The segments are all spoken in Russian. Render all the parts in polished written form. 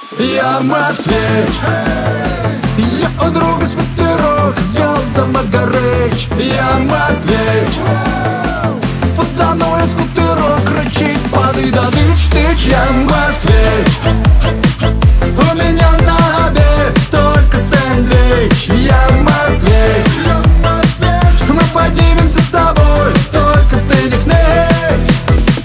Я москвич, я у друга свитерок взял за Магарыч. Я москвич, подо мной скутерок кричит: падай да тыч-тыч. Я москвич, у меня на обед только сэндвич. Я москвич, мы поднимемся с тобой, только ты не хнычь.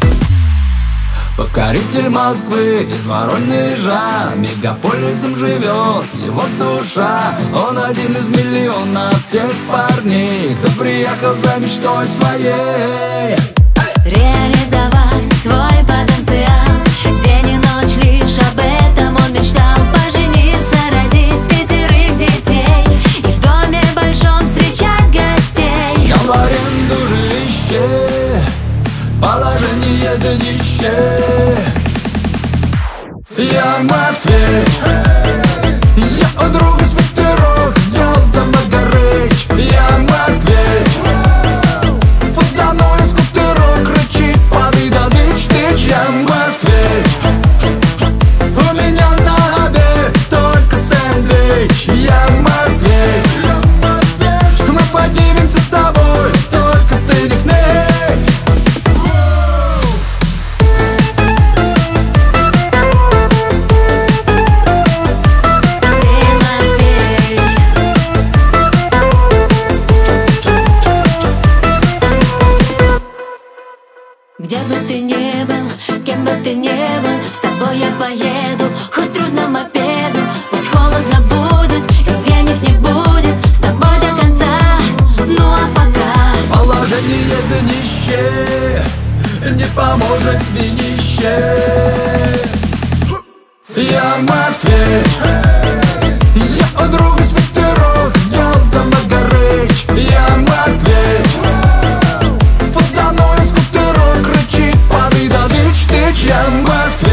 Покоритель Москвы из Воронежа, мегаполисом живет его душа. Он один из миллионов тех парней, кто приехал за мечтой своей реализовать свой потенциал. День и ночь лишь об этом он мечтал. Пожениться, родить 5 детей и в доме большом встречать гостей. Снял в аренду жилище, положение днище. Я москвич, я у друга свитерок взял за Магарыч. Я москвич, подо мной скутерок кричит: падай да тыч-тыч. Я москвич, у меня на обед только сэндвич. Я москвич, мы поднимемся с тобой, только ты не хнычь. Где бы ты ни был, кем бы ты ни был, с тобой я поеду, хоть трудно мопеду. Пусть холодно будет и денег не будет, с тобой до конца, ну а пока Положение днище, не поможет винище. Я москвич, я у друга свитерок взял за Магарыч. Я москвич, подо мной скутерок кричит: падай да тыч-тыч. Я москвич.